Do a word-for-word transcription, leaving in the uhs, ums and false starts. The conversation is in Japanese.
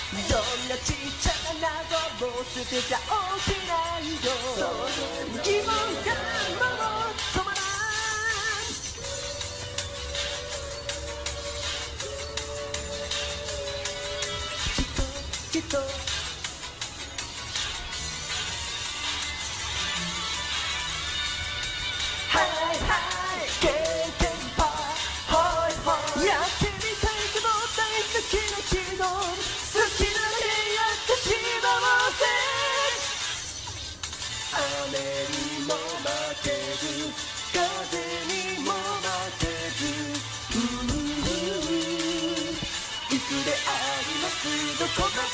どんなちっちゃな謎も捨てちゃおけないよ。疑問がもう止まらん。きっときっとはいはい経験パーホイホイやってみたいけど大好きだけど好きなだけやってしまおうぜ。雨にも負けず風にも負けずうううう行くでありますどこまで